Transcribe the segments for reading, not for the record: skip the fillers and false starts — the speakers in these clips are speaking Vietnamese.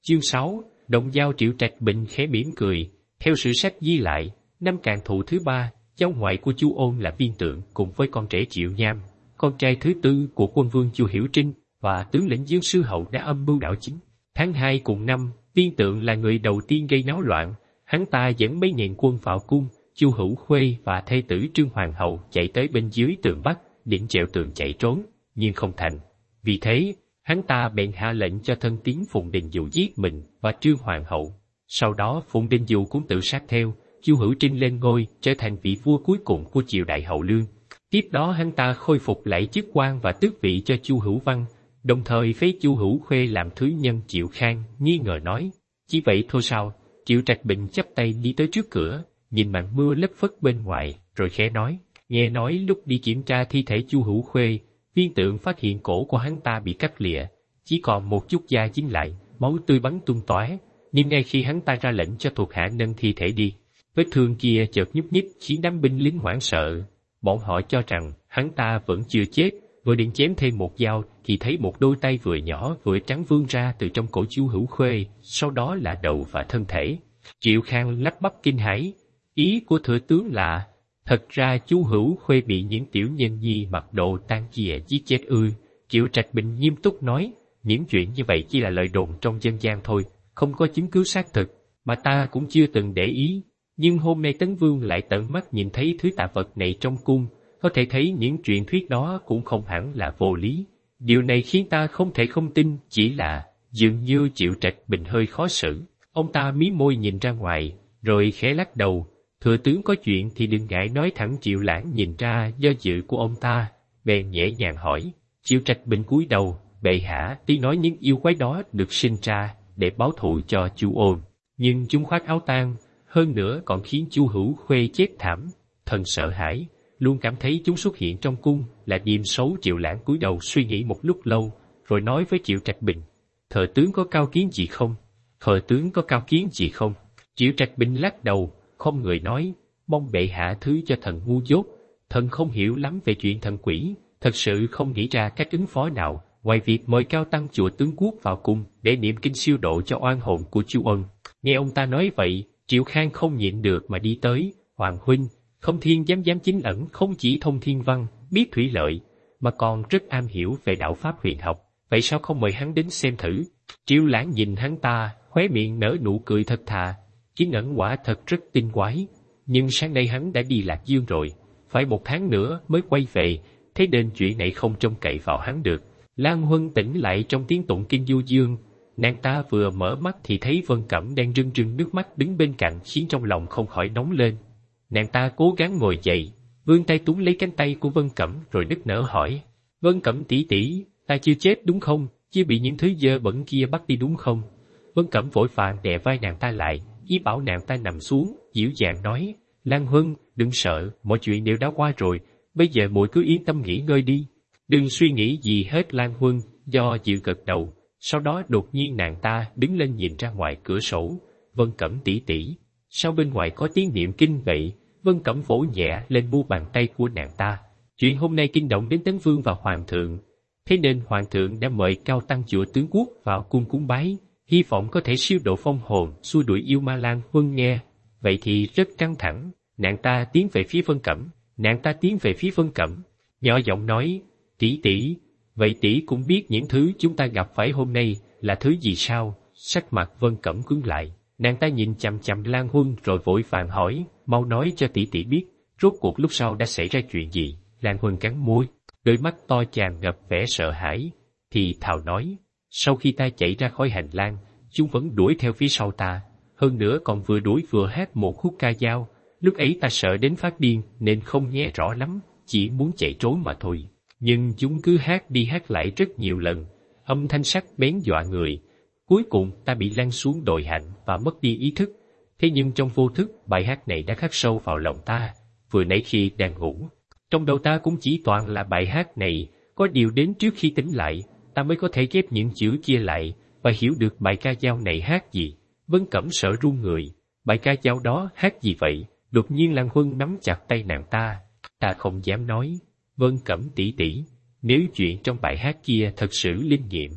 Chương 6, Động Dao. Triệu Trạch Bình khẽ mỉm cười. Theo sử sách ghi lại, năm Càn Thụ thứ 3, cháu ngoại của Chu Ôn là Viên Tượng cùng với con rể Triệu Nham, con trai thứ 4 của quân vương Chu Hiểu Trinh và tướng lĩnh Dương Sư Hậu đã âm mưu đảo chính. Tháng 2 cùng năm, Viên Tượng là người đầu tiên gây náo loạn. Hắn ta dẫn mấy ngàn quân vào cung. Chu Hữu Khuê và thê tử Trương Hoàng hậu chạy tới bên dưới tường Bắc, định trèo tường chạy trốn, nhưng không thành. Vì thế, hắn ta bèn hạ lệnh cho thân tín Phùng Đình Dụ giết mình và Trương Hoàng hậu. Sau đó Phùng Đình Dụ cũng tự sát theo. Chu Hữu Trinh lên ngôi, trở thành vị vua cuối cùng của triều đại Hậu Lương. Tiếp đó hắn ta khôi phục lại chức quan và tước vị cho Chu Hữu Văn, đồng thời phế Chu Hữu Khuê làm thứ nhân Triệu Khang, nghi ngờ nói, chỉ vậy thôi sao? Triệu Trạch Bình chắp tay đi tới trước cửa, nhìn màn mưa lất phất bên ngoài, rồi khẽ nói, nghe nói lúc đi kiểm tra thi thể Chu Hữu Khuê, Viên Tượng phát hiện cổ của hắn ta bị cắt lìa, chỉ còn một chút da dính lại, máu tươi bắn tung tóe. Nhưng ngay khi hắn ta ra lệnh cho thuộc hạ nâng thi thể đi, vết thương kia chợt nhúc nhích khiến đám binh lính hoảng sợ. Bọn họ cho rằng hắn ta vẫn chưa chết, vừa định chém thêm một dao thì thấy một đôi tay vừa nhỏ vừa trắng vươn ra từ trong cổ Chu Hữu Khuê, sau đó là đầu và thân thể. Triệu Khang lắp bắp kinh hãi, ý của thừa tướng là, thật ra Chu Hữu Khuê bị những tiểu nhân nhi mặc đồ tang kia giết chết ư? Triệu Trạch Bình nghiêm túc nói, những chuyện như vậy chỉ là lời đồn trong dân gian thôi, không có chứng cứ xác thực, mà ta cũng chưa từng để ý. Nhưng hôm nay Tấn Vương lại tận mắt nhìn thấy thứ tạ vật này trong cung, có thể thấy những truyền thuyết đó cũng không hẳn là vô lý. Điều này khiến ta không thể không tin, chỉ là dường như Triệu Trạch Bình hơi khó xử. Ông ta mí môi nhìn ra ngoài, rồi khẽ lắc đầu. Thừa tướng có chuyện thì đừng ngại nói thẳng. Triệu Lãng nhìn ra do dự của ông ta, bèn nhẹ nhàng hỏi. Triệu Trạch Bình cúi đầu, bệ hạ tuy nói những yêu quái đó được sinh ra để báo thù cho Chu Ôn, nhưng chúng khoác áo tang, hơn nữa còn khiến Chu Hữu Khuê chết thảm. Thần sợ hãi, luôn cảm thấy chúng xuất hiện trong cung là điềm xấu. Triệu Lãng cúi đầu suy nghĩ một lúc lâu, rồi nói với Triệu Trạch Bình, thừa tướng có cao kiến gì không? Thừa tướng có cao kiến gì không? Triệu Trạch Bình lắc đầu, không người nói, mong bệ hạ thứ cho thần ngu dốt, thần không hiểu lắm về chuyện thần quỷ, thật sự không nghĩ ra cách ứng phó nào, ngoài việc mời cao tăng chùa Tướng Quốc vào cung để niệm kinh siêu độ cho oan hồn của Chu Ân. Nghe ông ta nói vậy, Triệu Khang không nhịn được mà đi tới. Hoàng huynh, Không Thiên dám chính ẩn không chỉ thông thiên văn, biết thủy lợi, mà còn rất am hiểu về đạo pháp huyền học, vậy sao không mời hắn đến xem thử? Triệu Lãng nhìn hắn ta, khóe miệng nở nụ cười thật thà. Kiến Ẩn quả thật rất tinh quái, nhưng sáng nay hắn đã đi Lạc Dương rồi, phải 1 tháng nữa mới quay về, thế nên chuyện này không trông cậy vào hắn được. Lan Huân tỉnh lại trong tiếng tụng kinh du dương. Nàng ta vừa mở mắt thì thấy Vân Cẩm đang rưng rưng nước mắt đứng bên cạnh, khiến trong lòng không khỏi nóng lên. Nàng ta cố gắng ngồi dậy, vươn tay túm lấy cánh tay của Vân Cẩm rồi nức nở hỏi, Vân Cẩm tỷ tỷ, ta chưa chết đúng không? Chưa bị những thứ dơ bẩn kia bắt đi đúng không? Vân Cẩm vội vàng đè vai nàng ta lại, ý bảo nàng ta nằm xuống, dịu dàng nói, Lan Huân, đừng sợ, mọi chuyện đều đã qua rồi, bây giờ muội cứ yên tâm nghỉ ngơi đi. Đừng suy nghĩ gì hết. Lan Huân do dự gật đầu, sau đó đột nhiên nàng ta đứng lên nhìn ra ngoài cửa sổ. Vân Cẩm tỷ tỷ, sao bên ngoài có tiếng niệm kinh vậy? Vân Cẩm vỗ nhẹ lên mu bàn tay của nàng ta. Chuyện hôm nay kinh động đến Tấn Vương và Hoàng thượng, thế nên Hoàng thượng đã mời cao tăng chùa Tướng Quốc vào cung cúng bái, hy vọng có thể siêu độ phong hồn, xua đuổi yêu ma. Lan Huân nghe vậy thì rất căng thẳng, nàng ta tiến về phía Vân Cẩm, nhỏ giọng nói, tỷ tỷ, vậy tỷ cũng biết những thứ chúng ta gặp phải hôm nay là thứ gì sao? Sắc mặt Vân Cẩm cứng lại, nàng ta nhìn chằm chằm Lan Huân rồi vội vàng hỏi, mau nói cho tỷ tỷ biết, rốt cuộc lúc sau đã xảy ra chuyện gì? Lan Huân cắn môi, đôi mắt to tràn ngập vẻ sợ hãi, thì thào nói, sau khi ta chạy ra khỏi hành lang, chúng vẫn đuổi theo phía sau ta, hơn nữa còn vừa đuổi vừa hát một khúc ca dao. Lúc ấy ta sợ đến phát điên nên không nghe rõ lắm, chỉ muốn chạy trốn mà thôi. Nhưng chúng cứ hát đi hát lại rất nhiều lần, âm thanh sắc bén dọa người. Cuối cùng ta bị lăn xuống đồi hạnh và mất đi ý thức. Thế nhưng trong vô thức, bài hát này đã khắc sâu vào lòng ta. Vừa nãy khi đang ngủ, trong đầu ta cũng chỉ toàn là bài hát này. Có điều đến trước khi tỉnh lại, ta mới có thể ghép những chữ kia lại và hiểu được bài ca dao này hát gì. Vân Cẩm sợ run người. Bài ca dao đó hát gì vậy? Đột nhiên Lan Huân nắm chặt tay nàng ta. Ta không dám nói. Vân Cẩm tỷ tỷ, nếu chuyện trong bài hát kia thật sự linh nghiệm,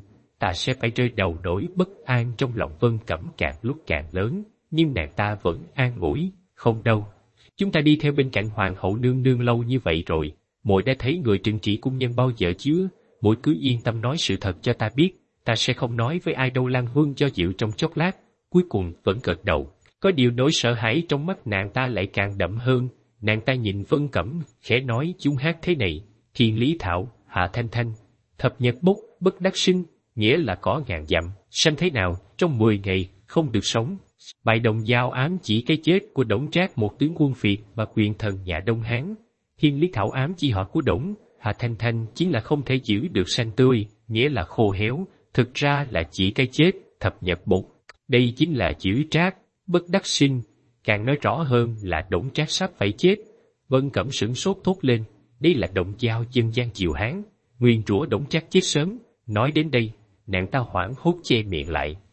ta sẽ phải rơi đầu nỗi bất an trong lòng Vân Cẩm càng lúc càng lớn, nhưng nàng ta vẫn an ủi, không đâu. Chúng ta đi theo bên cạnh hoàng hậu nương nương lâu như vậy rồi, muội đã thấy người trừng trị cung nhân bao giờ chưa? Muội cứ yên tâm nói sự thật cho ta biết, ta sẽ không nói với ai đâu. Lan Huân do dự trong chốc lát, cuối cùng vẫn gật đầu. Có điều nỗi sợ hãi trong mắt nàng ta lại càng đậm hơn. Nàng ta nhìn Vân Cẩm, khẽ nói chúng hát thế này: Thiên lý thảo, hạ thanh thanh, thập nhật bốc, bất đắc sinh, nghĩa là có ngàn dặm, sanh thế nào, trong 10 ngày, không được sống. Bài đồng dao ám chỉ cái chết của Đổng Trác, một tướng quân Việt và quyền thần nhà Đông Hán. Thiên lý thảo ám chỉ họ của Đổng, hạ thanh thanh chính là không thể giữ được xanh tươi, nghĩa là khô héo, thực ra là chỉ cái chết, thập nhật bốc. Đây chính là chữ Trác, bất đắc sinh, càng nói rõ hơn là Đổng Trác sắp phải chết. Vân Cẩm sửng sốt thốt lên, đây là động dao dân gian triều Hán, nguyên rủa Đổng Trác chết sớm. Nói đến đây, nàng ta hoảng hốt che miệng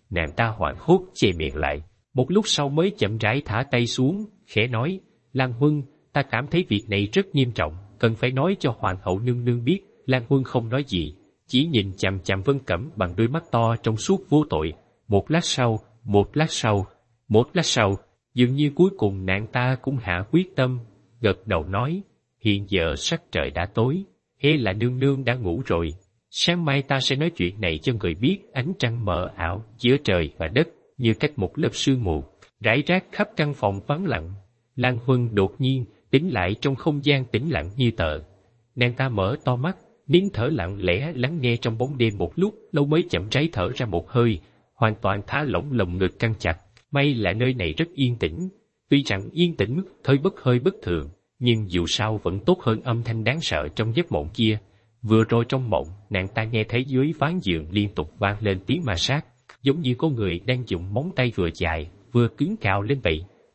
lại. Một lúc sau mới chậm rãi thả tay xuống, khẽ nói: Lan Huân, ta cảm thấy việc này rất nghiêm trọng, cần phải nói cho hoàng hậu nương nương biết. Lan Huân không nói gì, chỉ nhìn chằm chằm Vân Cẩm bằng đôi mắt to trong suốt vô tội. Một lát sau, dường như cuối cùng nàng ta cũng hạ quyết tâm, gật đầu nói: Hiện giờ sắc trời đã tối, hay là nương nương đã ngủ rồi. Sáng mai ta sẽ nói chuyện này cho người biết. Ánh trăng mờ ảo giữa trời và đất, như cách một lớp sương mù, rải rác khắp căn phòng vắng lặng. Lan Huân đột nhiên tỉnh lại trong không gian tĩnh lặng như tờ. Nàng ta mở to mắt, nín thở lặng lẽ lắng nghe trong bóng đêm một lúc lâu mới chậm rãi thở ra một hơi, hoàn toàn thả lỏng lồng ngực căng chặt. May là nơi này rất yên tĩnh, tuy rằng yên tĩnh hơi bất thường, nhưng dù sao vẫn tốt hơn âm thanh đáng sợ trong giấc mộng kia. Vừa rồi trong mộng, nàng ta nghe thấy dưới ván giường liên tục vang lên tiếng ma sát, giống như có người đang dùng móng tay vừa dài vừa cứng cào lên vậy.